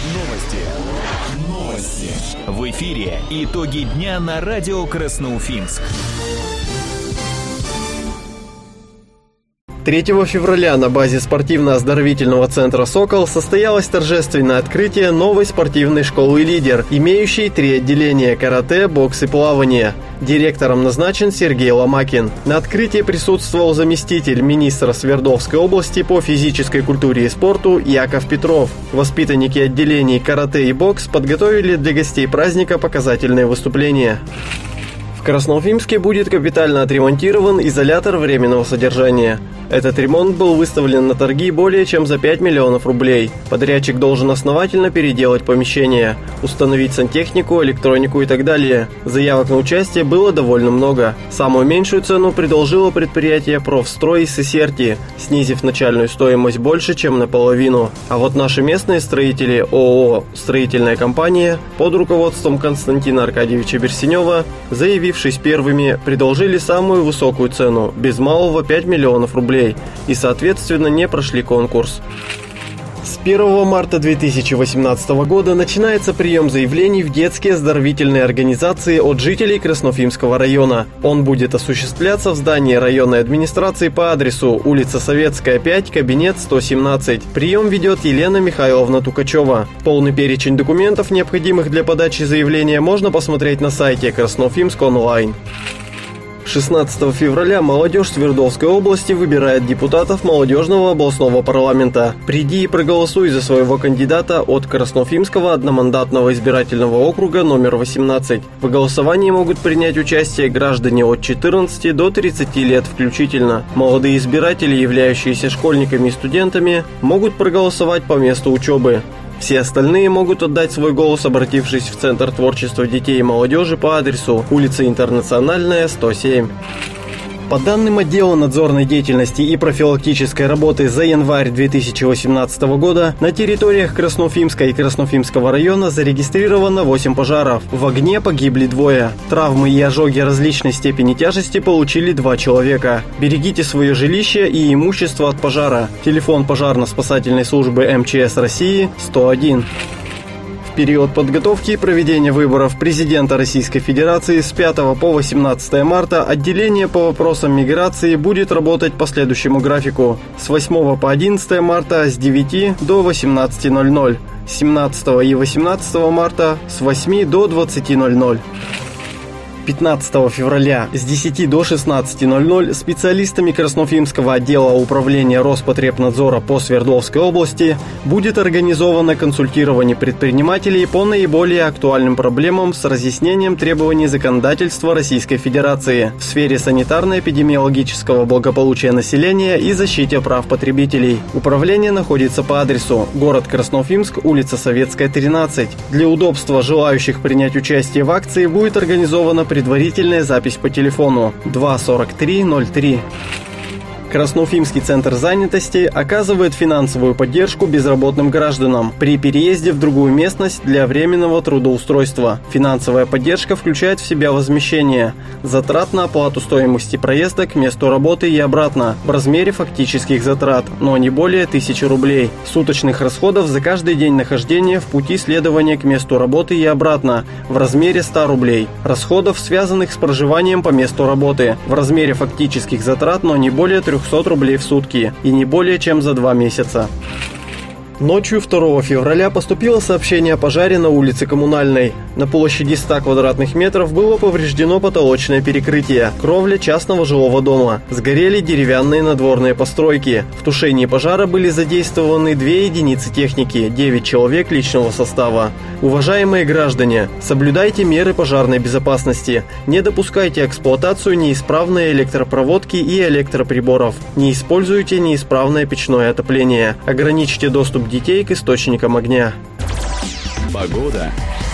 Новости. В эфире итоги дня на радио Красноуфимск. 3 февраля на базе спортивно-оздоровительного центра «Сокол» состоялось торжественное открытие новой спортивной школы «Лидер», имеющей 3 отделения – карате, бокс и плавание. Директором назначен Сергей Ломакин. На открытии присутствовал заместитель министра Свердловской области по физической культуре и спорту Яков Петров. Воспитанники отделений карате и бокс подготовили для гостей праздника показательные выступления. В Красноуфимске будет капитально отремонтирован изолятор временного содержания. Этот ремонт был выставлен на торги более чем за 5 миллионов рублей. Подрядчик должен основательно переделать помещение, установить сантехнику, электронику и так далее. Заявок на участие было довольно много. Самую меньшую цену предложило предприятие «Профстрой» из Сесерти, снизив начальную стоимость больше, чем наполовину. А вот наши местные строители ООО «Строительная компания» под руководством Константина Аркадьевича Берсенева, заявившись первыми, предложили самую высокую цену, без малого 5 миллионов рублей, и, соответственно, не прошли конкурс. С 1 марта 2018 года начинается прием заявлений в детские оздоровительные организации от жителей Красноуфимского района. Он будет осуществляться в здании районной администрации по адресу улица Советская, 5, кабинет 117. Прием ведет Елена Михайловна Тукачева. Полный перечень документов, необходимых для подачи заявления, можно посмотреть на сайте Красноуфимск онлайн. 16 февраля молодежь Свердловской области выбирает депутатов молодежного областного парламента. Приди и проголосуй за своего кандидата от Красноуфимского одномандатного избирательного округа номер 18. В голосовании могут принять участие граждане от 14 до 30 лет включительно. Молодые избиратели, являющиеся школьниками и студентами, могут проголосовать по месту учебы. Все остальные могут отдать свой голос, обратившись в Центр творчества детей и молодежи по адресу улица Интернациональная, 107. По данным отдела надзорной деятельности и профилактической работы за январь 2018 года на территориях Красноуфимска и Красноуфимского района зарегистрировано 8 пожаров. В огне погибли 2. Травмы и ожоги различной степени тяжести получили 2 человека. Берегите свое жилище и имущество от пожара. Телефон пожарно-спасательной службы МЧС России 101. В период подготовки и проведения выборов президента Российской Федерации с 5 по 18 марта отделение по вопросам миграции будет работать по следующему графику. С 8 по 11 марта с 9 до 18:00, с 17 и 18 марта с 8 до 20:00. 15 февраля с 10 до 16:00 специалистами Красноуфимского отдела управления Роспотребнадзора по Свердловской области будет организовано консультирование предпринимателей по наиболее актуальным проблемам с разъяснением требований законодательства Российской Федерации в сфере санитарно-эпидемиологического благополучия населения и защите прав потребителей. Управление находится по адресу: город Красноуфимск, улица Советская, 13. Для удобства желающих принять участие в акции будет организована предварительная запись по телефону 24303. Красноуфимский центр занятости оказывает финансовую поддержку безработным гражданам при переезде в другую местность для временного трудоустройства. Финансовая поддержка включает в себя возмещение затрат на оплату стоимости проезда к месту работы и обратно в размере фактических затрат, но не более 1000 рублей. Суточных расходов за каждый день нахождения в пути следования к месту работы и обратно в размере 100 рублей. Расходов, связанных с проживанием по месту работы, в размере фактических затрат, но не более 300 рублей в сутки и не более чем за 2 месяца. Ночью 2 февраля поступило сообщение о пожаре на улице Коммунальной. На площади 100 квадратных метров было повреждено потолочное перекрытие, кровля частного жилого дома. Сгорели деревянные надворные постройки. В тушении пожара были задействованы 2 единицы техники, 9 человек личного состава. Уважаемые граждане, соблюдайте меры пожарной безопасности. Не допускайте эксплуатацию неисправной электропроводки и электроприборов. Не используйте неисправное печное отопление. Ограничьте доступ детей к источникам огня. Погода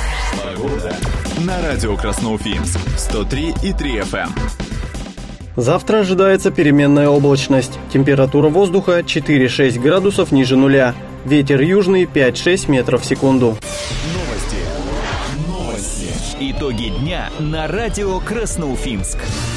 на радио Красноуфимск 103,3 FM. Завтра ожидается переменная облачность. Температура воздуха 4-6 градусов ниже нуля. Ветер южный 5-6 метров в секунду. Новости. Итоги дня на радио Красноуфимск.